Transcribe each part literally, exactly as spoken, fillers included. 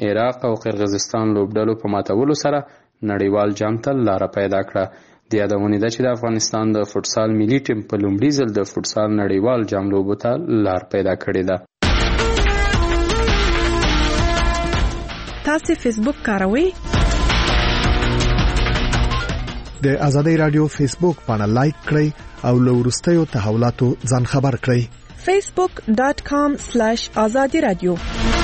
عراق او قرغیزستان لوبډلو په ماتولو سره نړیوال جام ته لاره پیدا کړه. د یادونې ده چې د افغانستان د فوټسال ملي ټیم په لومړي ځل د فوټسال نړیوال جام لوبو ته لار پیدا کړې ده. تاسو فیسبوک کاروئ؟ د ازادۍ رادیو فیسبوک باندې لایک کړئ او له وروستیو تحولاتو ځان خبر کړئ. facebook dot com slash azadi radio.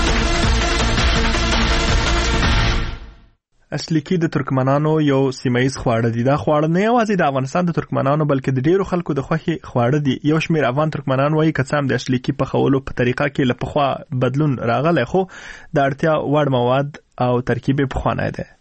اشلیکی د ترکمنانو یو سیمایي خواړه دي. دا خواړه نه یوازې د افغانستان د ترکمنانو بلکې د ډیرو خلکو د خوښي خواړه دي. یو شمیر افغان ترکمنان وایي کڅام د اشلیکی په خولو په طریقه کې لپخوا بدلون راغلی، خو د اړتیا وړ مواد او ترکیب په خوانه ده.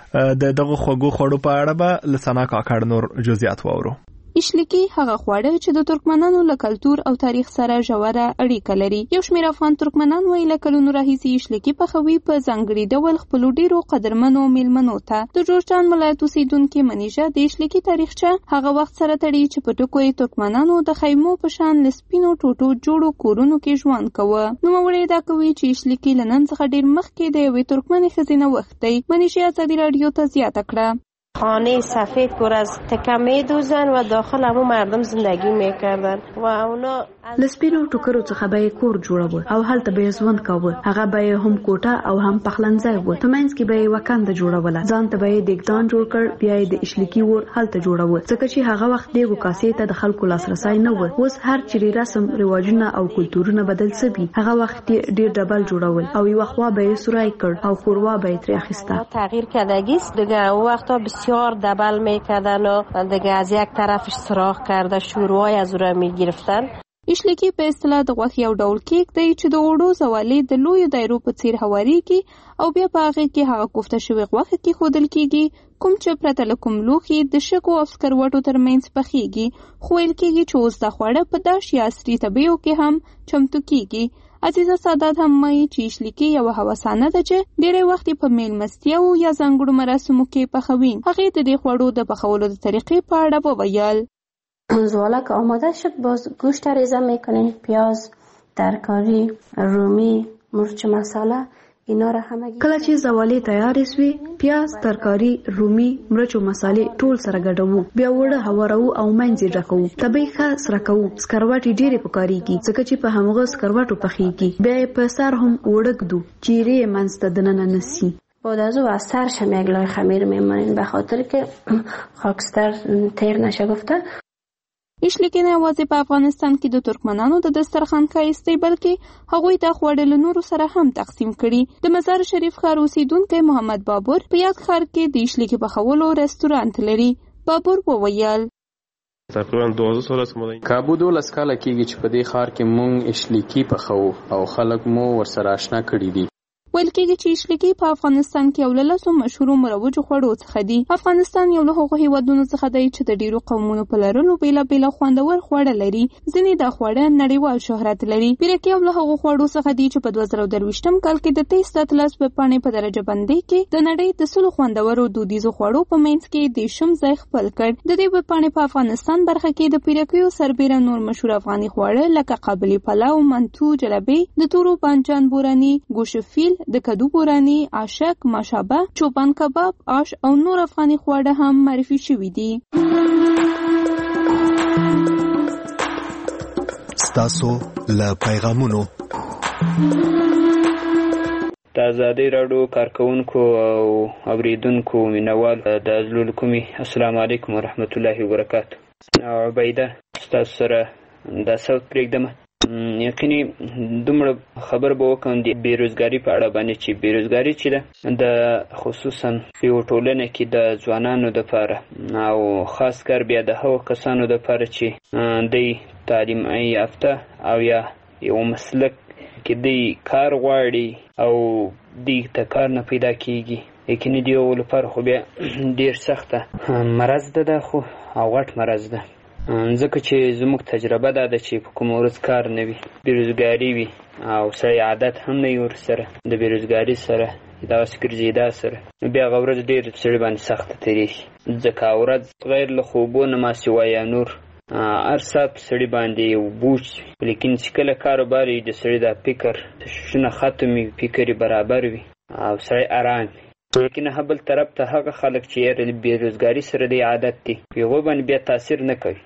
د دغه خوږو خوړو په اړه به لسانا کاکړ نور جزئیات واورو. اشلیکی هغه خواړه چې د ترکمنانو له کلتور او تاریخ سره ژوره اړیکه لري. یو شمېر افغان ترکمنان وایي له کلونو راهیسې اشلیکی پخوي په ځانګړي ډول خپلو ډیرو قدرمنو میلمنو ته. د جوړجان ولایت اوسیدونکې منیژه د اشلیکی تاریخچه هغه وخت سره تړي چې په ټکو یې ترکمنانو د خیمو په شان له سپینو ټوټو جوړو کورونو کې ژوند کوه. نوموړی دا کوي چې اشلیکی له نن څخه ډیر مخکې د یوې ترکمنې ښځې نه وخت دی. منیژه ازادي راډیو ته زیاته کړه. خانه سفید پر از تکه میدوزن و داخل همو مردم زندگی میکردن و اونا لسپینو ټوکرو څخه به کور جوړاوه او هلته به ژوند کاوه. هغه به هم کوټه او هم پخلنځای و. په منځ کې به وکانده جوړوله. ځان ته به دګدان جوړ کړ، بیا د اشلیکی ور هلته جوړاوه. ځکه چې هغه وخت دیګو کاسې ته د خلکو لاسرسي نه و. اوس هر چیرې رسم رواجونه او کلتورونه بدل شوي. هغه وخت ډیر ډبل جوړول او یو خوا به سورای کړ او خوروا به تر اخیسته. تغییر کردگی است دیگه. اون وقتا بسیار دبل میکردن و دیگه از یک طرفش سراخ کرده شوروای از اون را میگرفتن. اشلیکی په اصطلاح د غوښې یو ډول کیک دی چې د اوړو زوالې د لویو دایرو په څیر هواریږي او بیا په هغه کې هغه کوفته شوی غوښه کې خودل کیږي، کوم چې پرته له کوم لوښي د شګو او سکروټو ترمنځ پخیږي. خو ویل کیږي چې اوس دا خواړه په داش یا عصري طبیو کې هم چمتو کیږي. عزیزه سادات هم وایي چې اشلیکی یو هوسانه ده چې ډېری وخت په میلمستیاو یا ځانګړو مراسمو کې پخوي. هغې د دې خوړو د پخولو د طریقې په اړه وویل. زواله که آماده شد باز گوشت ریزه میکنین، پیاز، ترکاری، رومی، مرچ مساله، اینا را همه کله چې زواله تیار شي پیاز، ترکاری، رومی، مرچ او مصالې ټول سره ګډوو. بیا وړه هوارو او منځ ډکو. طبي ښه سره کوو. سکروټي ډېرې پکاريږي ځکه چې په همغه سکروټو پخېږي. بیا په سر هم وړګدو چیرې منځ ته دننه نسی. بعد از او از سرش هم یک لای خمیر میمانین به خاطر که خاکستر تیر نشه گفته. اشلیکی نه یوازې په افغانستان کې د ترکمنانو د دسترخوان ښایست دی بلکې هغوی دا خواړه له نورو سره هم تقسیم کړي. د مزار شریف ښار اوسیدونکی محمد بابور په یاد ښار کې د اشلیکی پخولو رستورانت لري. بابور وویل تقریبا دوازده سال است ما کابو دولس کاله کېږي چې په دې ښار کې مونږ اشلیکی پخوو او خلک مو ورسره آشنا کړي دي. ویل کېږي چې اشلیکی په افغانستان کې یو له لسو مشهورو مروجو خوړو څخه دی. افغانستان یو له هغو هیوادونو څخه دی چې د ډیرو قومونو په لرلو بیلابیل خوندور خواړه لري. ځینې دا خواړه نړیوال شهرت لري. پیرکي یو له هغو خوړو څخه دی چې په دوه زره درویشتم کال کې د تیس اتلس په پاڼې په درجه بندۍ کې د نړۍ د سلو خوندورو دودیزو خوړو په منځ کې د شم ځای خپل کړ. د دې په پاڼې په افغانستان برخه کې د پیرکیو سربېره نور مشهور افغاني خواړه لکه قابلی پلاو، منتو، جلبي، د تورو بانجان بوراني، ګوشت فیل، د کدو بوراني، عاشق، ماشابه، چوپان کباب، آش او نور افغاني خواړه هم معرفي شوي دي. ستاسو له پیغامونو د ازادۍ راډیو کارکونکو او اوریدونکو مینوال د ازلول کومي السلام علیکم ورحمت الله وبرکاته. عبیده ستاسو سره د صوت پرېږدم. یقیني دومره خبر به وکړم د بیروزګاري په اړه باندې چې بیروزګاري چې ده د خصوصا په یو ټولنه کې د ځوانانو دپاره او خاص کر بیا د هغو کسانو دپاره چې دوی تعلیم یافته او یا یو مسلک کې دوی کار غواړي او دوی ته کار نه پیدا کېږي. یقیني د یو لپاره خو بیا ډېر سخته مرض ده ده خو او غټ مرض ده. ځکه چې زموږ تجربه دا ده چې په کوم ورځ کار نه وي، بیروزګاري وي او سړی عادت هم نه وي ورسره د بیروزګاري سره داسې ګرځېدا سره، نو بیا هغه ورځ ډېر سړي باندې سخته تېرېږي. ځکه ورځ غیر له خوبو نه ما سوا یا نور هر ساعت په سړي باندې یو بوج وي. لیکن چې کله کاروبار وي د سړي دا فکر شونه ختم وي، فکر یې برابر وي، او سړی ارام لیکن بل طرف ته هغه خلک چې بیروزګاري سره د عادت دي هغوی باندې بیا تاثیر نه کوي.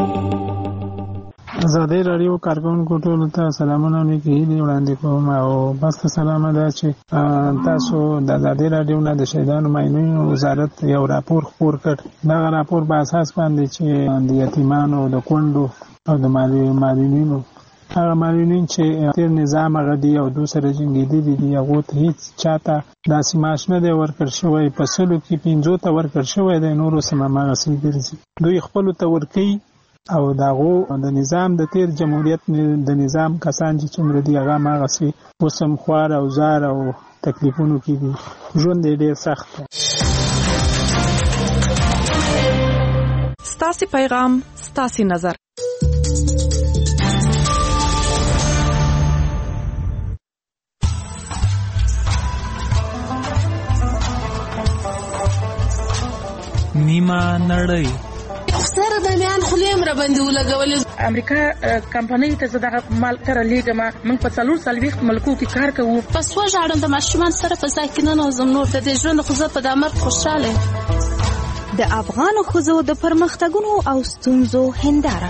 ازادي رادیو کارکونکو ټولو ته سلامونه نیکې هیلې وړاندې کوم او بس سلام ده چې تاسو د ازادي رادیو نه د شهیدانو ماینونو وزارت یو راپور خپور کړ. دا راپور په اساس باندې چې د یتیمانو د کونډو او د معلولینو هغه معلولین چې تیر نظام هغه دی او دو سره جنګېدلي دي هغو ته هېڅ چاته داسې معاش نه دی ورکړ شوی. په سلو کې پنځو ته ورکړ شوی دی، نورو سم هماغسې ګرځي. دوی خپلو ته ورکوي او د هغو د نظام د تیر جمهوریت د نظام کسان چې څومره دي هغه هماغسې اوس هم خوار او زار او تکلیفونو کې دي. ژوند یې ډېر سخت دی. ستاسې پیغام ستاسې نظر. نیمه نړۍ سره د میان خلیم را باندې ولګولې. امریکا کمپنۍ ته زه دغه مال کړه لیږم. موږ په څلور څلوېښت ملکو کې کار کوو. په سوه ژاړم د ماشومان سره په ځای کې ننوځم. نور د دې ژوند خو زه په دا مرګ خوشحاله یم. د افغانو ښځو د پرمختګونو او ستونزو هنداره.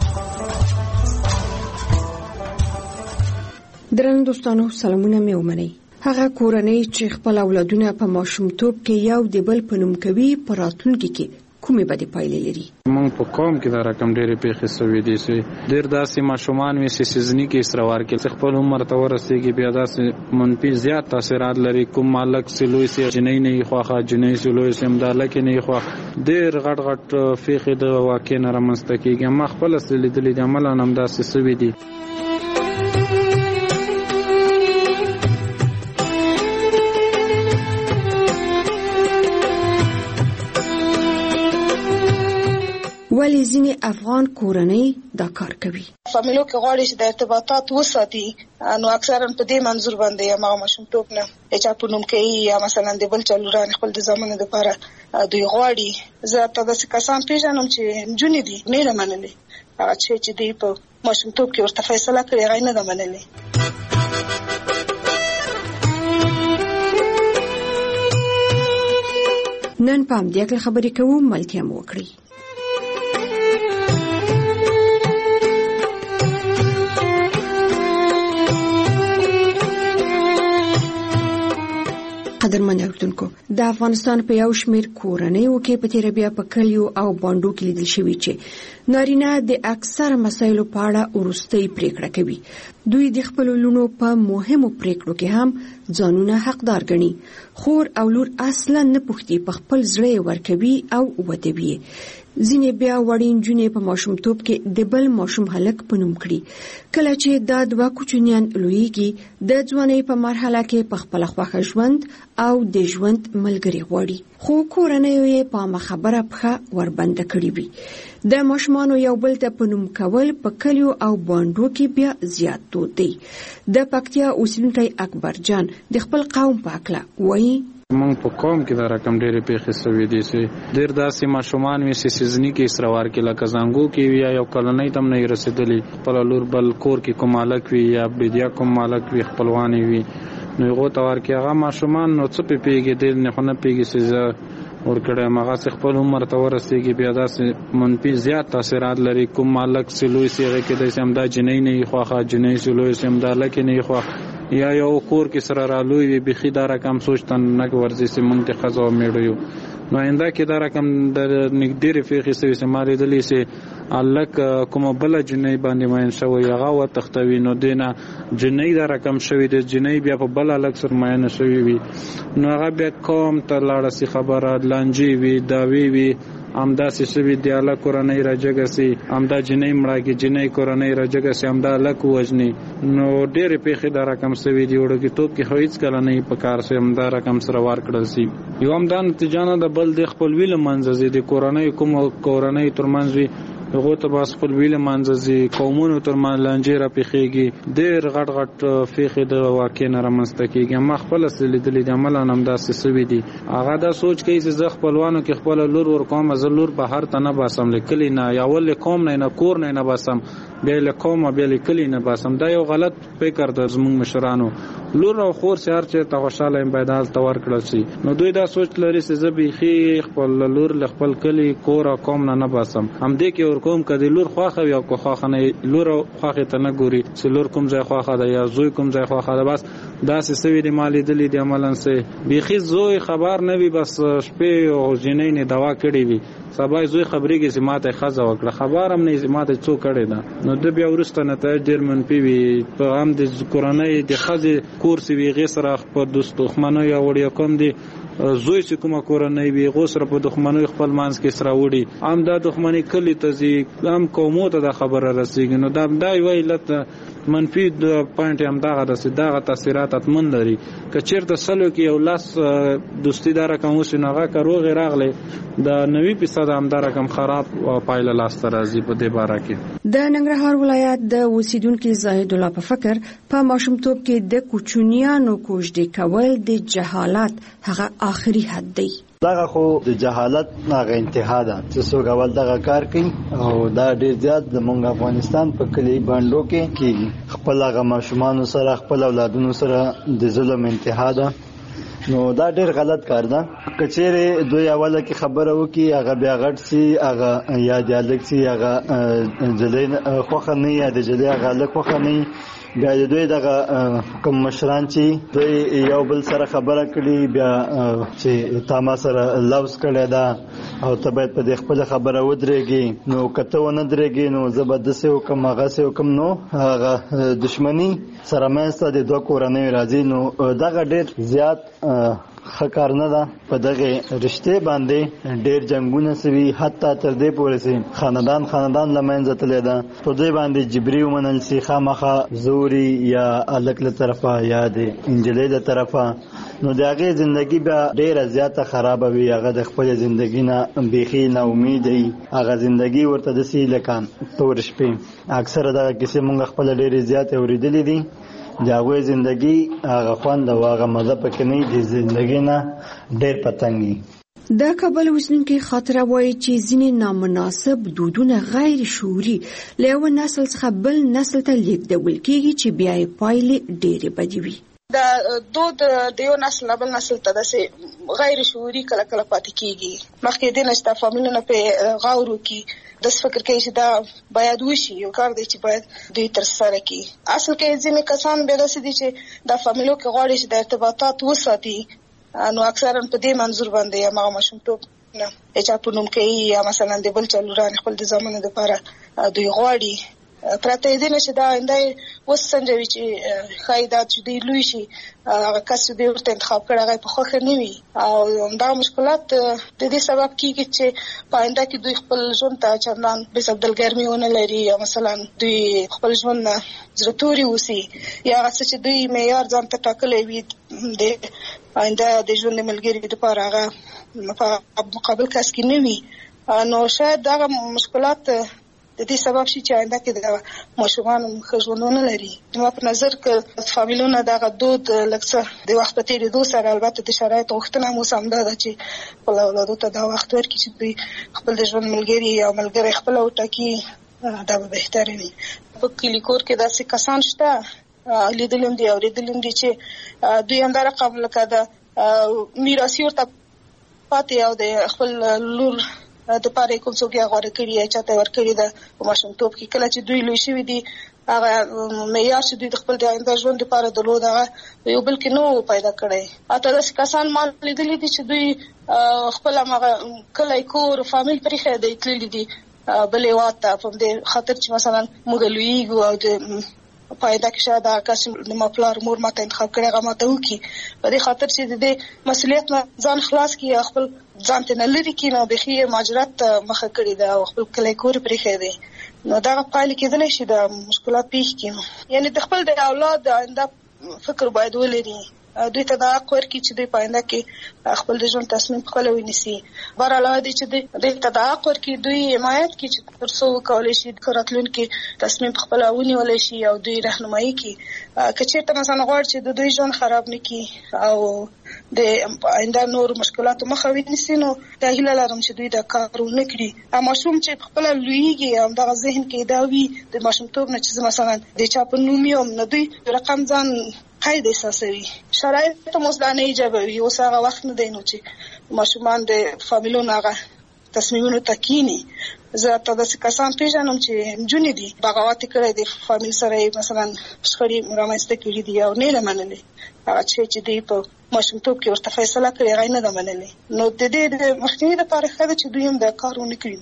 درنو دوستانو سلامونه مې ومنئ. هغه کورنۍ چې خپل اولادونه په ماشومتوب کې یو د بل په نوم کوي په راتلونکي کې کومې بدې پایلې لري؟ موږ په قوم کې دا رقم ډېرې پیښې سوي دي چې ډېر داسې ماشومان وي چې سیزني کې اسراوار کوي، خپل عمر ته ورسېږي بیا داسې منفي زیات تاثیرات لري. کوم مالک چې لوی سي جنۍ نه یې خوښه، جنۍ چې لوی سي امداله کې نه یې خوښه، ډېر غټ غټ پیښې د واقع نه رامنځته کېږي. ما خپله څه لیدلي دي، عملاً هم داسې سوي دي. ولی ځینې افغان کورنۍ دا کار کوي. فامیلو کې غواړي چې د ارتباطات وساتي، نو اکثرا په دې منظور باندې یا هغه ماشومتوب نه چې په نوم کوي یا مثلا د بل چلوران خپل د زمانه لپاره دوی غواړي. زه ته داسې کسان پیژنم چې نجونې دي نه منلې، هغه چې دوی په ماشومتوب کې ورته فیصله کړې هغه نه ده منلې. نن په همدې اړه خبرې کوو، ملتیا مو وکړئ. قدرمن اوریدونکو، د افغانستان په یو شمېر کورنیو کې په تیر بیا په کلیو او باندو کې لیدل شوي چې نارینه د اکثر مسایلو په اړه وروستۍ پریکړه کوي. دوی د خپل لونو په مهمو پریکړو کې هم ځانونه حقدار ګڼي. خور او لور اصلا نه پوښتي، په خپل زړه ورکوي او ودوي. ځینې بیا وړین جونې په ماشومتوب کې د بل ماشوم هلک په نوم کړي. کله چې دا دوه کوچنیان لویږي، د ځوانۍ په مرحله کې په خپل خوښه ژوند او د ژوند ملګری غواړي، خو کورنۍ یې په خبره پخه وربنده کړي وي. د ماشومانو یو بل ته په نوم کول په کلیو او باندو کې بیا زیات دود دی. د پکتیا اوسیدونکی اکبر جان د خپل قوم په اړه وایي. موږ په قوم کې دا رقم ډېرې پیښې سوي دي چې ډېر داسې ماشومان وي چې سیزني کې اسراوار کوي، لکه زانګو کې وي یا یو کلنۍ ته هم نه رسېدلي، خپله لور بل کور کې کوم مالک وي یا بیدیا کوم مالک وي خپلوان وي، نو هغو ته ورکړي. هغه ماشومان نو څه پې پوهېږي، ډېر نه خو نه پوهېږي چې زه ورکړی یم. هغسې خپل عمر ته ورسېږي بیا داسې منفي زیات تاثیرات لري. کوم مالک چې لوی سي هغې کېدای شي همدا جنۍ نه یې خوښه، جنۍ چې لوی سي همدا هلک نه یې خوښ، یا یو کور کې سره رالوی وي. بیخي دا رقم سوچ ته نه ورځي چې موږ د ښځو او میړو یو. نو آینده کې دا رقم د نږدې پیښې سوي چې ما لیدلي چې هلک کومه بله جنۍ باندې مین شوی، هغه وتښتوي، نو دې نه جنۍ دا رقم شوي دی، جنۍ بیا په بل هلک سره مینه شوي وي، نو هغه بیا قوم ته لاړه سي خبره، لانجې وي، دعوې وي، همداسې شوي د هلک کورنۍ راجګه سي، همدا جنۍ مړه کړي، جنۍ کورنۍ راجګه سي، همدا هلک ووژني. نو ډېرې پیښې دا رقم سوي دي. وړوکتوب کې خو هېڅکله نه په کار سي همدا رقم سره وار کړل سي. یو همدا نتیجه نه ده، بل د خپلوي له منځه ځي، د کورنۍ کومو کورنۍ تر منځ وي هغه ته بس خپل ویل منځي قومونو تر مالنجې را پیخيږي ډېر غټ غټ فیخې د واقع نه رامنځته کیږي. ما خپل سلیدلې د عمل نام داسې سوي دي. هغه دا سوچ کوي چې زه خپلوانو کې خپل لور ور کوم، زه لور بهر ته نه باسم، لیکلی نه یا ول کوم نه نه کور نه نه باسم، بیا له کوم بیا لیکلی نه باسم. دا یو غلط فکر د زموږ مشرانو. لور او خور سره چې ته خوشاله ام پیدال تور کړل شي، نو دوی دا سوچ لري چې زه به خپل لور له خپل کلی کور او کوم نه نه باسم. هم دې کې ور کوم کدي لور خواخه یا کو خواخه نه لور خواخه ته نه ګوري چې لور کوم ځای خواخه ده یا زوی کوم ځای خواخه ده. بس دا سوي د مالی دلی د عملن سه بيخي زوی خبر نه وي، بس شپې او جنې نه دوا کړې وي، سبا زوی خبرې کې سماته خزه وکړه، خبر هم نه سماته څو کړي ده. نو د بیا ورسته نتایج ډېر منفي وي. په هم د کورنۍ د خزه کورس وی غي سره په دوستو خمنو یا وړیا کوم دي زوی چې کومه کورنۍ وي غو سره په دښمنۍ خپل مانس کې سره وړي، هم دا دښمنۍ کلی ته زی هم قومو ته د خبره رسیږي. نو دا دای ویلت منفي د پوینټ هم دا غره دغه تاثیرات اتمن لري. که چیرته سلو کې یو لاس دوستی دار کوم شنوغه کروغ راغله د نوي فیصد هم دا رقم خراب او پایله لاس راځي په دې باره کې. د ننګرهار ولایت د اوسیدونکو زاهد الله په فکر په ماشومتوب کې د کوچنیانو کوژدې کول د جهالت هغه آخري حد دی. دغه خو د جهالت هغه انتها ده چې څوک اول دغه کار کوي او دا ډیر زیات د مونږ افغانستان په کلی باندې کې کیږي. خپل هغه ماشومان سره خپل اولادونو سره د ظلم انتها ده. نو دا ډیر غلط کار ده. کچېره دوی اوله کې خبره وکي هغه بیا غټ سي هغه یا دیالک سي هغه جلین خوخه نه یا د جلی هغه لک خوخه نه. بیا دوی دغه کوم مشران چې دوی یو بل سره خبره کړي بیا چې تاسو سره لوز کړي دا او ته باید په خپل خبره ودرېږي. نو کته و نه درېږي نو زبردست او کوم هغه سه کوم نو هغه دښمنی سره مېسته د دوه کورنۍ راځي. نو دغه ډېر زیات خکار نه ده. په دغه رشته باندې ډېر جنگونه سوي، حتی تر دې پورې سي خاندان خاندان لمنځه تللی ده. په دې باندې جبري ومنل سي خامخا زوري یا الک له طرفه یا د انجلۍ له طرفه. نو د هغه ژوندۍ بیا ډېره زیاته خراب وي. هغه د خپل ژوندۍ نه بيخي نه امید وي. هغه ژوندۍ ورته د سي لکان تور شپې اکثره دغه کیسې مونږ خپل ډېرې زیاتې اوریدلې دي. داغوی زندگی هغه خوند او هغه مزه پکې نه دي، زندگی نه ډېر پتنګي. د کابل اوسیدونکو خاطره وایي چې ځینې نامناسب دودونه غیر شعوري له یو نسل څخه بل نسل ته لیږدول کېږي چې بیا یې پایلې ډېرې بدې وي. د دود د یو نسل نه بل نسل ته داسې غیر شعوري کله کله پاتې کېږي. مخکې دې نه چې دا فامیلونه پرې غور وکړي، داسې فکر کوي چې دا باید وشي، یو کار دی چې باید دوی ترسره کړي. اصل کې ځینې کسان بیا داسې دي چې دا فامیلو کې غواړي چې د ارتباطات وساتي، نو اکثرا په دې منظور باندې یا هغه ماشومتوب نه چا په نوم کوي یا مثلا د بل چلوران خپل د زمانه لپاره دوی غواړي. پرته دې نه چې دا انده وسنجوي چې خایدا چې دی لوي شي هغه کس دې ورته انتخاب کړی هغه په خوښه نه وي او دا مشکلات د دې سبب کیږي چې پاینده کې دوی خپل ژوند ته چندان به سبدل ګرمي ونه لري یا مثلا دوی خپل ژوند نه زړتوري وسی یا څه چې دوی معیار ځان ته ټاکلې وي د پاینده د ژوند ملګری لپاره هغه په مقابل کس کې نه وي. نو شاید دا مشکلات د دې سبب شي چې آینده کې د ماشومان خژوندونه لري. نو په نظر کې فامیلونه دغه دود لکه د وخت په تیریدو سره البته د شرایطو غوښتنه مو سم ده چې خپل اولادو ته دا وخت ورکړي چې دوی خپل د ژوند ملګری یا ملګری خپل وټاکي، دا به بهتره وي. په کلی کور کې داسې کسان شته لیدلم دي او لیدلم دي چې دوی هم دا رقم لکه د میراثي ورته پاتې او د خپل لور د پاره کوم څوک یې غوړه کړی یا چاته ور کړی ده په ماشومتوب کې کله چې دوی لوی شوي دي هغه معیار چې دوی د خپل د آینده ژوند لپاره درلود هغه یو بل کې نو پیدا کړی. اته داسې کسان ما لیدلي دي چې دوی خپل هغه کلی کور فامیل پرې خې دی تللي دي بلې واته په دې خاطر چې مثلا موږ لویږو او د پایدا کې شاید هغه کس د مپلار مور ماته انتخاب کړی هغه ماته وکړي په دې خاطر چې د دې مسؤلیت نه ځان خلاص کړي خپل ځان ته نه لري کې نو بخي ماجرات مخه کړی دا او خپل کلی کور پرې خې دی. نو دا پایله کېدلی شي د مشکلات پیښ کړي. یعنی د خپل د اولاد د آینده فکر باید ولري دوی ته دا حق ورکړي چې دوی په آینده کې خپل د ژوند تصمیم خپل ونیسي. بهر علاوه دې چې دوی ته دا حق ورکړي دوی حمایت کړي چې تر څو وکولای شي د راتلونکي تصمیم خپل ونیولی شي او دوی رهنمایي کړي. که چېرته مثلا غواړي چې د دوی ژوند خراب نه کړي او د آینده نور مشکلاتو مخه ونیسي، نو دا هیله لرم چې دوی دا کار ونه کړي. ماشوم چې خپل لویږي او دغه ذهن کې دا وي د ماشومتوب نه چې مثلا د چا په نوم یم نه دوی رقم ځان قید احساسوي. شرایط هم اوس دا نه ایجابوي. اوس هغه وخت نه دی نو چې ماشومان د فامیلونو هغه تصمیمونو ته کیني. زه ته داسې کسان پیژنم چې نجونې دي بغاوت کړی د فامیل سره سره شخړې رامنځته کړي دي او نه یې منلې. هغه چې دوی په ماشومتوب کې ورته فیصله کړې هغه یې نه ده منلې. نو د دې د مخنیوي دپاره ښه ده چې دوی هم دا کار ونه کړي.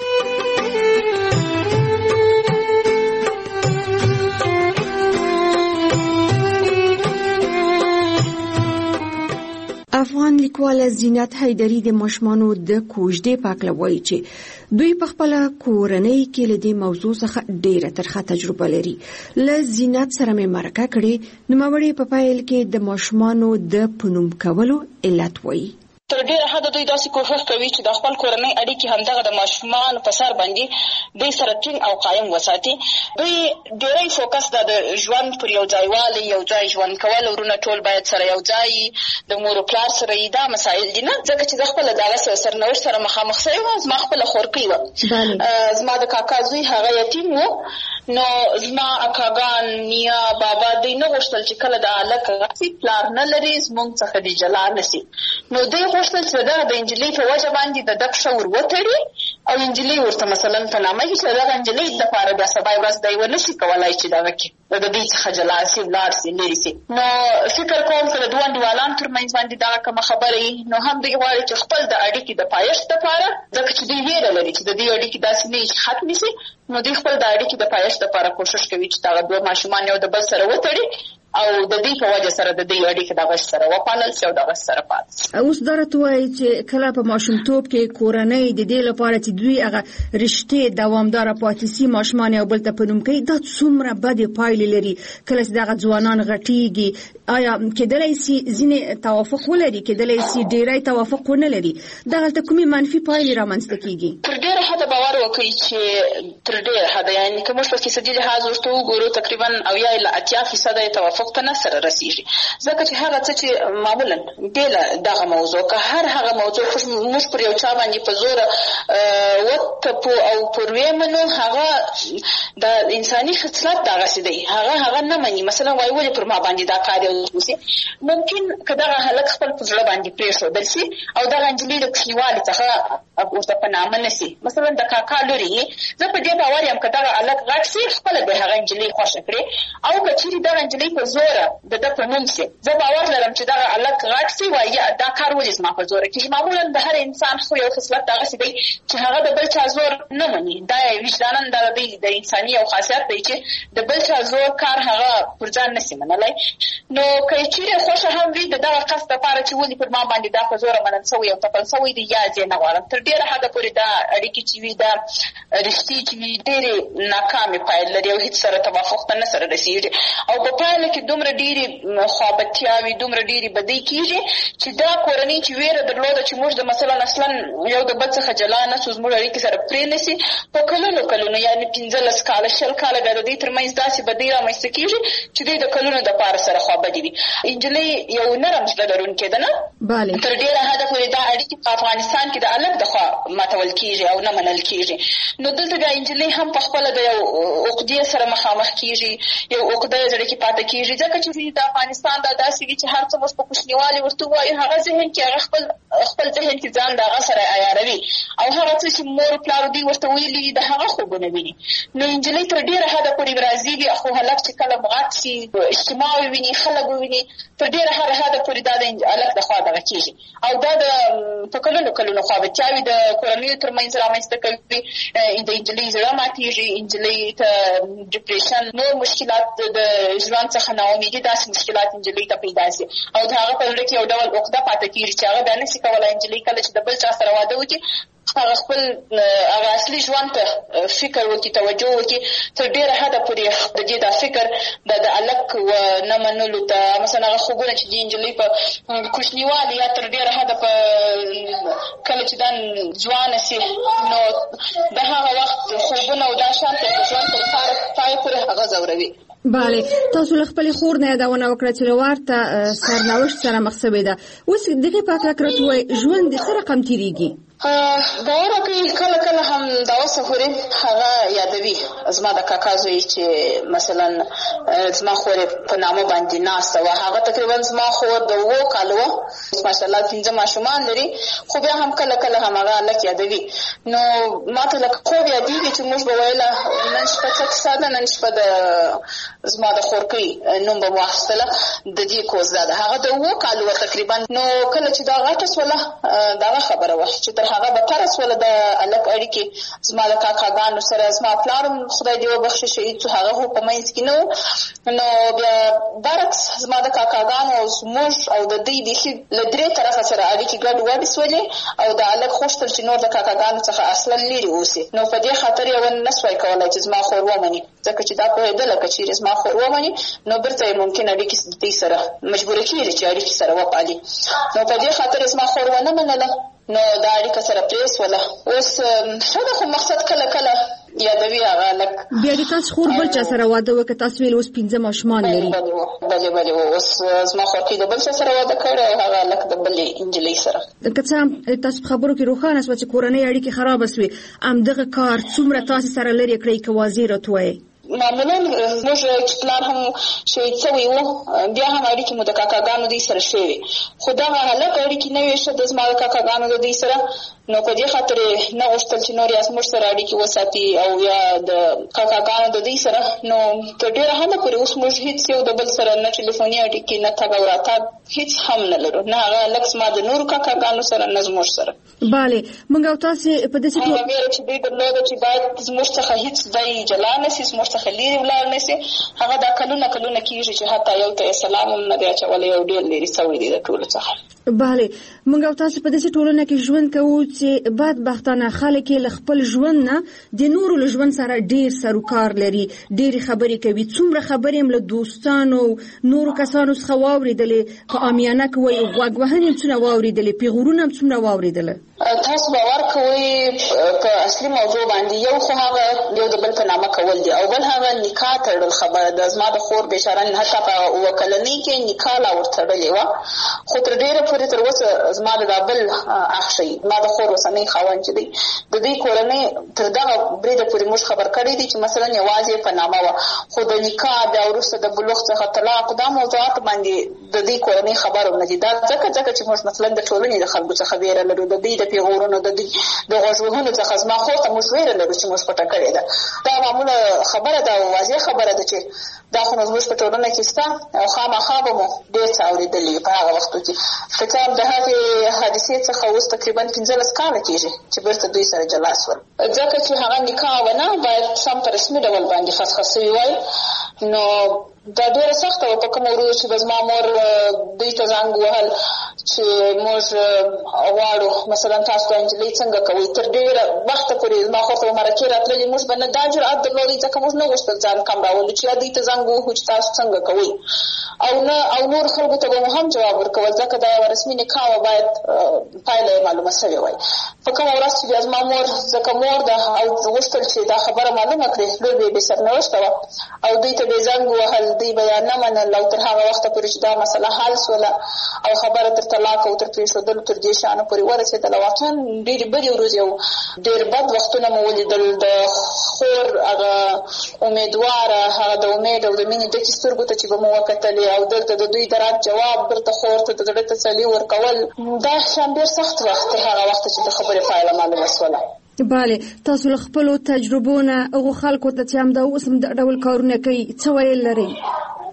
افغان لیکواله زینت حیدري د ماشومانو د کوژدې په اړه وایي چې دوی په خپل کورنۍ کې له دې موضوع څخه ډېره ترخه تجربه لري. له زینت سره مې مرکه کړې، نوموړې په پیل کې د ماشومانو د پنوم کولو علت وایي. تر ډیره حده دوی داسې کوښښ کوي چې د خپل کورنۍ اړیکې همدغه د ماشومانو په سر باندې دوی سره ټینګ او قایم وساتي. دوی ډېری فوکس دا د ژوند پر یو ځایوالي، یو ځای ژوند کول، ورونه ټول باید سره یو ځای د مور او پلار سره یې دا مسایل دي نه. ځکه چې زه خپله د هغه سرنوشت سره مخامخ سوې وم. زما خپله خورکۍ وه، زما د کاکا زوی هغه یتیم و، نو زما اکاګان نیا بابا دوی نه غوښتل چې کله د هلک غسي پلار نه لري زموږ څخه د جلا نه سي. نو دوی غوښتل چې دغه د نجلۍ په وجه باندې د ده پښه ور وتړي او نجلۍ ورته مثلا په نامه کې چې دغه نجلۍ دپاره بیا سبا ورځ دی ونه شي کولی چې دغه کې د دوی څخه جلا سي، ولاړ سي، لرې سي. نو فکر کوم که د دوه انډیوالانو ترمنځ باندې دغه کومه خبره وي، نو هم دوی غواړي چې خپل د اړیکې د پایښت دپاره، ځکه چې دوی ویره لري چې د دې اړیکې داسې نه وي چې ختمې سي، نو دوی خپل د اړیکې د پایښت دپاره کوښښ کوي چې دغه دوه ماشومان یو د بل سره وتړي او د دې په وجه سره د دې اړیکې دغه سره وپالل شي او دغه سره پاتې شي. اوس دا راته وایي چې کله په ماشومتوب کې کورنۍ د دې لپاره چې دوی هغه رشتې دوامداره پاتې سي ماشومان یو بل ته په نوم کوي، دا څومره بدې پایلې لري. کله چې دغه ځوانان غټېږي آیا کېدلی سي ځینې توافق ولري، کېدلی سي ډېری توافق ونه لري، دغلته کومې منفي پایلې رامنځته کېږي؟ تر ډېره حده باور وکړئ چې تر ډېره حده یعنې که موږ په فیصدي لحاظ ورته وګورو تقریبا اویا الی اتیا فیصده یې توافق ته نه سره رسیږي. ځکه چې هغه څه چې معمولا بېله دغه موضوع که هر هغه موضوع موږ پر یو چا باندې په زوره وتپو او پر ویې منو، هغه د انساني خصلت دغسې دی، هغه هغه نه مني. مثلا وایي ولې پر ما باندې دا کار یو وسي. ممکن که دغه هلک خپل په زړه باندې پرېښودل سي او دغه نجلۍ د کوچنیوالي څخه ورته په نامه نه سي، مثلا د کاکا لورې یې، زه په دې باور یم که دغه هلک غټ سي خپله به هغه نجلۍ خوښه کړي، او که چېرې دغه نجلۍ په زوره د ده په نوم سي، زه باور لرم چې دغه هلک غټ سي وایي دا کار ولې زما په زوره کېږي. معمولا د هر انسان خو یو خصلت دغسې دی چې هغه د بل چا زور نه مني. دا وجدانا دغه دی د انساني یو خاصیت دی چې د بل چا زور کار هغه پر ځان نه سي منلی. نو که یې چېرې خوښه هم وي د دغه قصد دپاره چې ولې پر ما باندې دا په زوره منل سوی او تپل سوی دی، یا زه نه غواړم. تر ډېره حده پورې دا اړیکې چې وي، دا رشتې چې وي، ډېرې ناکامې پایل لري او هېڅ سره توافق ته نه سره رسېږي. او په پایله کې دومره ډېرې خوابتیاوې، دومره ډېرې بدۍ کېږي چې دا کورنۍ چې ویره درلوده چې موږ د مثلا اصلا یو د بل څخه جلا نه سو، زموږ اړیکې سره پرې نه سي، په کلونو کلونو یعنې پنځلس کاله شل کاله بیا د دوی ترمنځ داسې بدۍ رامنځته کېږي چې دوی د کلونو دپاره سره خوابدي وي. نجلۍ یو نرم زړه لرونکې ده نه، تر ډېره حده پورې دا اړیکې په افغانستان کې د هلک د خوا ماتول کېږي او نه منل کېږي. نو دلته بیا نجلۍ هم په خپله د یو عقدې سره مخامخ کېږي، یو عقده یې زړه کې پاته کېږي، ځکه چې د افغانستان دا داسې وي چې هر څه موږ په کوچنیوالي ورته ووایو، هغه ذهن کې هغه خپل خپل ذهن کې ځان د هغه سره عیاروي او هغه څه چې مور پلار دوی ورته ویلي د هغه خوبونه ویني. نو نجلۍ تر ډېره حده پورې راضي، خو هلک چې کله غټ سي، اجتماع وویني، خلک وویني، تر ډېره حده پورې دا د هلک د خوا دغه کېږي. او دا د په کلونو کلونو خوابتیاوې د کورنیو ترمنځ رامنځته کوي. د نجلۍ زړه ماتېږي، نجلۍ ته ډپریشن، نور مشکلات د ژوند څخه ناامیدي، داسې مشکلات نجلۍ ته پیدا سي او د هغه په زړه کې یو ډول عقده پاته کېږي چې هغه بیا نه سي کولی نجلۍ کله چې د بل چا سره واده وکړي هغه خپل هغه اصلي ژوند ته فکر وکړي، توجه وکړي، تر ډېره حده پورې د دې دا فکر د د هلک و نه منلو ته، مثلا هغه خوبونه چې د نجلۍ په کوچنیوالي یا تر ډېره حده په کله چې دا ځوانه سي نو د هغه وخت خوبونه او دا شان ته ژوند تر پای پورې هغه ځوروي. بله، تاسو له خپلې خور نه یادونه وکړه چې له ورته سرنوشت سره مخ شوې ده. اوس دغې په هکله راته ووایئ، ژوند د څه رقم تېرېږي؟ باور کوي کله کله هم دا اوسه پورې هغه یادوي زما د کاکا زوی چې مثلا زما خور په نامه باندې ناسته وه، هغه تقریبا زما خور د اوو کالو وه، ماشاءالله پنځه ماشومان لري، خو بیا هم کله کله هم هغه هلک یادوي. نو ما ته لکه خوب یادېږي چې موږ به ویله نن شپه څه کیسه ده، نن شپه د زما د خورکۍ نوم به مو اخیستله، د دې کوز دا ده، هغه د اوو کالو وه تقریبا. نو کله چې دا غټه سوله د هغه خبره وه چې تر هغه بدتره سوله د هلک اړیکې زما د کاکاګانو سره. زما پلار هم خدای دې وبخښي شهید شو، هغه خو په منځ کې نه و. نو بیا برعکس زما د کاکاګانو او زموږ او د دوی بیخي له درې طرفه سره اړیکې ګډ وډې سولې، او د هلک غوښتل چې نور د کاکاګانو څخه اصلا لرې اوسي. نو په دې خاطر یې ونه سوای کولی چې زما خور ومني، ځکه چې دا پوهېدله که چېرې زما خور ومني نو بیرته یې ممکن اړیکې د دوی سره مجبوره کېږي چې اړیکې سره وپالي. نو په دې خاطر یې زما خور ونه منله، نو دا اړیکه سره پرېښوله. اوس ښه ده، خو مقصد کله کله یادوي هغه هلک. بیا د تاسو خور بل چا سره واده وکړه؟ تاسو ویل اوس پنځه ماشومان لري. بلې بلې اوس زما خورکۍ د بل چا سره واده کړی او هغه هلک د بلې نجلۍ سره. که څه هم تاسو په خبرو کې روښانه شوه چې کورنۍ اړیکې خرابه شوې، همدغه کار څومره تاسې سره لرې کړی که واضح راته ووایئ؟ معمولا زموږ چې پلار هم شهید شوی و، بیا هم اړیکې مو د کاکاګانو دوی سره ښې وې، خو دغه هلک اړیکې نه وې ښه د زما د کاکاګانو د دوی سره. نو په دې خاطر یې نه غوښتل چې نور یا زموږ سره اړیکې وساتي او یا د کاکاګانو د دوی سره. نو تر ډېره حده پورې اوس موږ هېڅ یو د بل سره نه ټلیفوني اړیکې، نه تګ او راتګ هېڅ هم نه لرو، نه هغه هلک زما د نورو کاکاګانو سره نه زموږ سره. بله، موږ او تاسې په داسې هغه ویره چې دوی درلوده چې باید زموږ څخه هېڅ دی جلا نه سي، زموږ څخه لرې ولاړ نه سي، هغه دا کلونه کلونه کېږي چې حتی یو ته یې سلام هم نه دی اچولی، یو ډېر لرې سوی دی د ټولو څخه. بله، موږ او تاسو په داسې ټولنه کې ژوند کوو چې بدبختانه خلک یې له خپل ژوند نه د نورو له ژوند سره ډېر سروکار لري، ډېرې خبرې کوي. څومره خبرې هم له دوستانو نورو کسانو څخه واورېدلې، په عامیانه کې وایي غوږ وهنې هم څومره واورېدلې، پیغورونه هم څومره واورېدله. تاسو باور کوئ په اصلي موضوع باندې، یو خو هغه یو د بل په نامه کول دي، او بل هغه نکاح تړل خبره ده. زما د خور بېچاره حتی په اووه کلنۍ کې نکاح لا ورتړلې وه، خو تر ډېره پورې تر اوسه زما د دا بل اخ شي، زما د خور اوسنی خاوند چې دی د دوی کورنۍ تر دغه بریده پورې موږ خبر کړی دي چې مثلا یوازې په نامه وه، خو د نکاح بیا وروسته د بلوغ څخه طلاق دا موضوعات باندې د دوی کورنۍ خبر هم نه دي. دا ځکه ځکه چې موږ مثلا د ټولنې د خلکو څخه ویره لرو، د دوی د پیغورونو د دوی د غوږ وهلو څخه زما خور ته موږ ویره لرو چې موږ پټه کړې ده. دا معموله خبره ده او واضح خبره ده چې دا خو زموږ په ټولنه کې شته او خامخا به مو ډېر څه اورېدلي په هغه وختو کې. که څه هم د هغې حادثې څخه اوس تقریبا پنځلس کاله کېږي چې بیرته دوی سره جلا شول، ځکه چې هغه نکاح ونه باید سم په رسمي ډول باندې فسخه سوي وای. نو دا ډېره سخته وه په کومه ورځ چې به زما مور دوی ته زنګ ووهل چې موږ غواړو مثلا تاسو ته نجلۍ څنګه کوئ. تر ډېره وخته پورې زما خور ته به مرکې راتللې، موږ به نه دا جرأت درلودی ځکه موږ نه غوښتل ځان کم راولو چې یا دوی ته زنګ ووهو چې تاسو څنګه کوئ، او نه او نور خلکو ته به مو هم جواب ورکول ځکه دا یوه رسمي نکاح وه، باید پایله یې معلومه سوې وای. په کومه ورځ چې بیا زما مور ځکه مور ده او غوښتل چې دا خبره معلومه کړي، لور به یې بې سرنوشته وه او دوی ته به یې زنګ ووهل، دوی به یې نه منل، او تر هغه وخته پورې چې دا مسله حل سوله او خبره تر طلاق او تر پرېښودلو تر دې شیانو پورې ورسېدله. واقعا ډېرې بدې ورځې او ډېر بد وختونه مو ولیدل. د خور هغه امیدواره، هغه د امید او د مینې ډکې سترګو ته چې به مو وکتلې او دلته د دوی د رد جواب دلته خور ته د زړه تسلي ورکول، دا شیان ډېر سخت وخت تر هغه وخته چې د خبرې پایله معلومه سوله. بله، تاسو له خپلو تجربو نه هغو خلکو ته چې همدا اوس هم دا ډول کارونه کوي څه ویل لرئ؟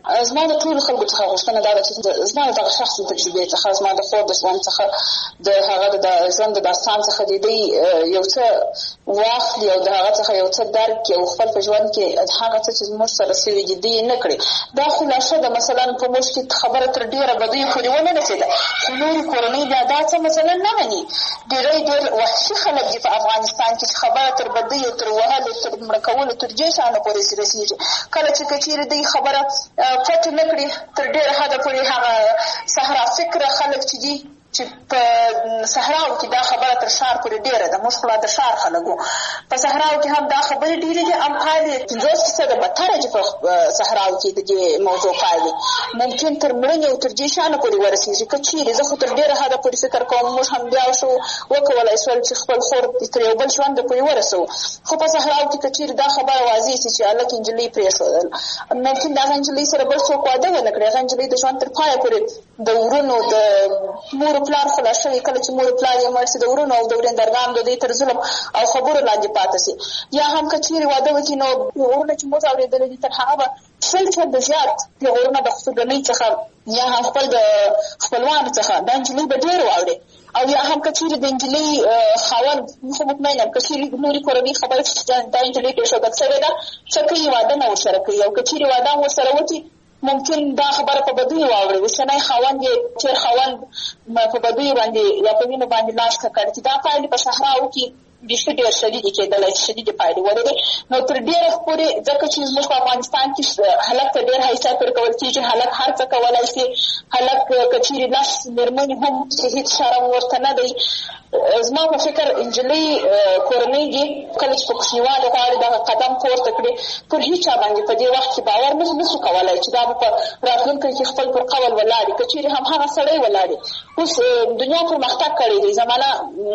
زما د ټول خلکو څخه غوښتنه دا ده چې زما دغه شخصي تجربې څخه زما د خور د ژوند څخه د هغه د ژوند د داستان څخه د دې یو څه واخلي او د هغه څخه یو څه درک او خپل په ژوند کې هغه څه چې زموږ سره سوي دي دې نه کړي. دا خلاصه ده مثلا په موږ کې خبره تر ډېره بدیو پورې ونه رسېده خو نورې کورنۍ بیا دا څه مثلا نه مني. ډېری ډېر وحشي خلک دي په افغانستان کې چې خبره تر بدیو تر وهلو تر مړه کولو تر دې شانو پورې رسېږي. کله چې که چېرې دوی خبره پټ نه کړي تر ډېره حده پورې هغه صحرا فکره خلک چې دي چې په صحراو کې دا خبره تر ښار پورې ډېره ده. موږ خو لا د ښار خلک وو. په صحراو کې هم دا خبرې ډېرې دي. امپال یې پنځوس فیصده بدتره چې په صحراو کې د دې موضوع پایلې ممکن تر مړینې او تر دې شانو پورې ورسېږي. که چېرې زه خو تر ډېره حده پورې فکر کوم موږ هم بیا شو وکولی شول چې خپل خور تر یو بل ژونده پورې ورسوو. خو په صحراو کې که چېرې دا خبره واضح شي چې هلک نجلۍ پرېښودل ممکن د هغه نجلۍ سره بل څوک واده ونه کړي. هغه نجلۍ د ژوند تر پایه پورې د ورونو د مور پلار خلاص شوي. کله چې مور پلار یې مړ شي د ورونو او د ورېندرګانو د دوی تر ظلم او خبرو لاندې پاتې شي. یا هم که چېرې واده وکړي نو پیغورونه چې موږ اورېدلي دي تر هغه به شل چنده زیات پیغورونه د خصوصګنۍ څخه یا هم خپل د خپلوانو څخه دا نجلۍ به ډېر واوري. او یا هم که چېرې د نجلۍ خاوند خو مطمئن یم که چېرې نورې کورنۍ خبرې چې دا نجلۍ پرېښودل شوې ده څه کوي واده نه ورسره کوي. او که چېرې واده هم ورسره وکړي ممکن دا خبره په بدیو واوري. اوسنی خاوند یې تېر خاوند په بدیو باندې یا په وینو باندې لاس ککړ چې دا پایلې په صحراو کې بیخي ډېر شدیدې کېدلی شدیدې پایلې ولري. نو تر ډېره پورې ځکه چې زموږ په افغانستان کې هلک ته ډېر حیثیت ورکول کېږي. هلک هر څه کولی شي. هلک که چېرې لس مېرمنې هم هېڅ شرم ورته نه دی. زما په فکر نجلۍ کورنۍ دي کله چې په کوچنیوالي غواړي دغه قدم پورته کړي پر هېچ چا باندې په دې وخت کې باور نه نشو کولی چې دا به په راتلونکي کې خپل پر قول ولاړي. که چېرې هم هغه سړی ولاړي. اوس دنیا پرمختګ کړی دی. زمانه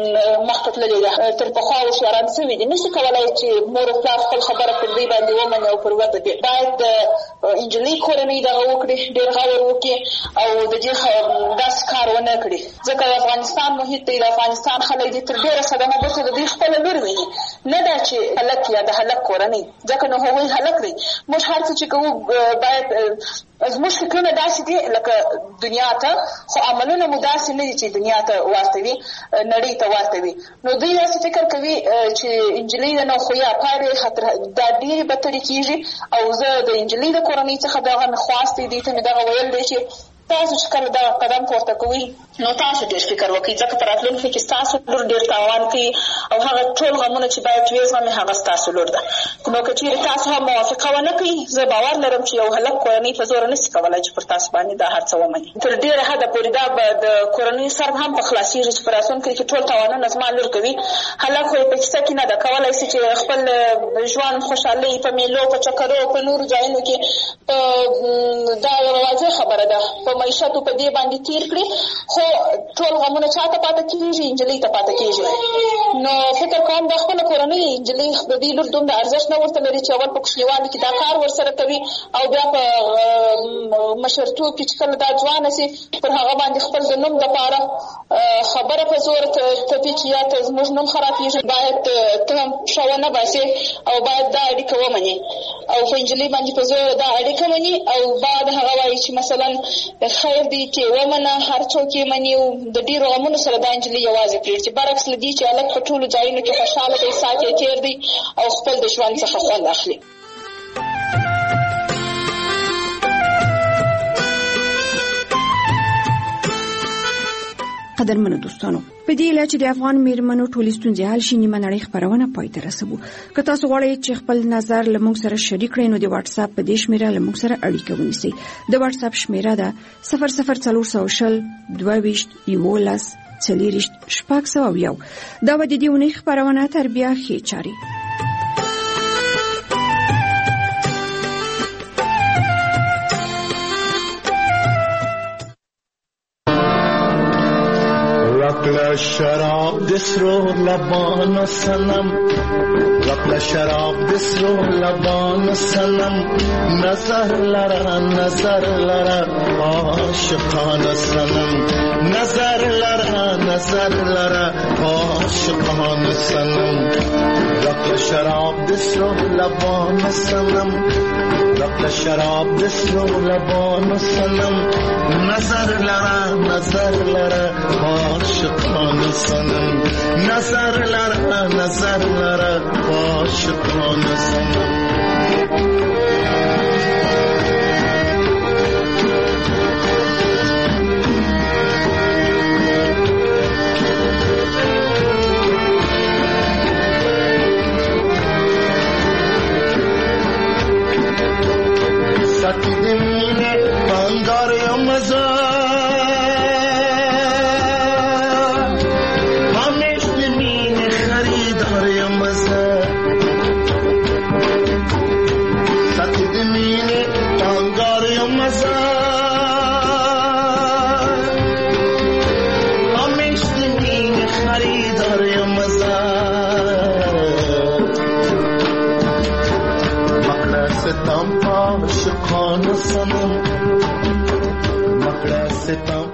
مخته تللې ده. تر پخوا هوښیاران شوي دي. نشي کولی چې مور او پلار خپل خبره پر دوی باندې ومني او پر وده دي. باید د نجلۍ کورنۍ دغه وکړي ډېر غور وکړي او د دې داسې کار ونه کړي. ځکه د افغانستان محیط دی د افغانستان خلک دي تر ډېره صدمه دلته د دوی خپله لور ویني نه دا چې هلک یا د هلک کورنۍ. ځکه نو هغوی هلک دی. موږ هر څه چې کوو باید زموږ فکرونه داسې دي لکه دنیا ته خو عملونه مو داسې نه دي چې دنیا ته ورته وي نړۍ ته ورته وي. نو دوی داسې فکر کوي چې نجلۍ ده نو خو یا پایلې دا ډېرې بدترې کېږي. او زه د نجلۍ د کورنۍ څخه دغه مې خواست دی دوی ته مې دغه ویل دی چې تاسو چې کله دا قدم پورته کوئ نو تاسو ډېر فکر وکړئ ځکه په راتلونکي کې ستاسو لور ډېر تاوان کوي او هغه ټول غمونه چې باید ویې زغمي هغه ستاسو لور ده. نو که چېرې تاسو هم موافقه ونه کوئ زه باور لرم چې یو هلک کورنۍ په زوره نشي کولی چې پر تاسو باندې دا هر څه ومني. تر ډېره حده پورې دا به د کورنۍ سر هم په خلاصېږي چې په راتلونکي کې ټول تاوانونه زما لور کوي. هلک خو یې په کیسه کې نه ده کولی شي چې خپل ژوند خوشحالۍ په میلو په چکرو په نورو ځایونو کې دا یوه واضح خبره ده په معیشت په دې باندې تیر کړي. خو ټول غمونه چا ته پاته کېږي؟ نجلۍ ته پاته کېږي. نو فکر کوم د خپله کورنۍ نجلۍ د دې لور دومره ارزښت نه ورته لري چې اول په کوچنیوالي کې دا کار ورسره کوي او بیا په مشرتوب کې چې کله دا ځوانه شي پر هغه باندې خپل د نوم دپاره خبره په زور تپي چې یا ته زموږ نوم خرابېږي. باید ته هم پښه ونه باسې او باید دا اړیکه ومنې او په نجلۍ باندې په زور دا اړیکه مني او بعد هغه وایي چې مثلا خیر دی چې ومنه هر څوک یې مني او د ډېرو غمونو سره دا نجلۍ یوازې پرېږدي. برعکس له دې چې هلک په ټولو ځایونو کې خوشحاله دی ساعت یې تېر دی او خپل د ژوند څخه خوند اخلي. قدرمنو دوستانو په دې اله چې د افغان میرمنو ټولې ستونزې حل شي نیمه نړۍ خپرونه پای ته رسوو. که تاسو غواړئ چې خپل نظر له موږ سره شریک کړئ نو د واتس اپ په دې شمیره له موږ سره اړیکه ونیسئ. د واتس اپ شمیره ده صفر صفر څلور سوه شل دوه ویشت یولس څلېرویشت شپږ سوه یو. دا به د دې اونۍ خپرونه تر بیا ښې چارې. مقل شراب دسرو لبان سنم مقل شراب دسرو لبان سنم نظر لرا نظر لرا عاشقان سنم نظر لرا نظر لرا عاشقان سنم مقل شراب دسرو لبان سنم مقل شراب دسرو لبان سنم نظر لرا نظر لرا عاشقان سنم نظر لرا نظر لرا عاشقان سنم ساتی دمینه بانگار یا مزا همیش دمینه خریدار یا مزا ساتی دمینه بانگار یا مزا همیش دمینه خریدار یا مزا مقدر ستم عاشقان سنم مقدر ستم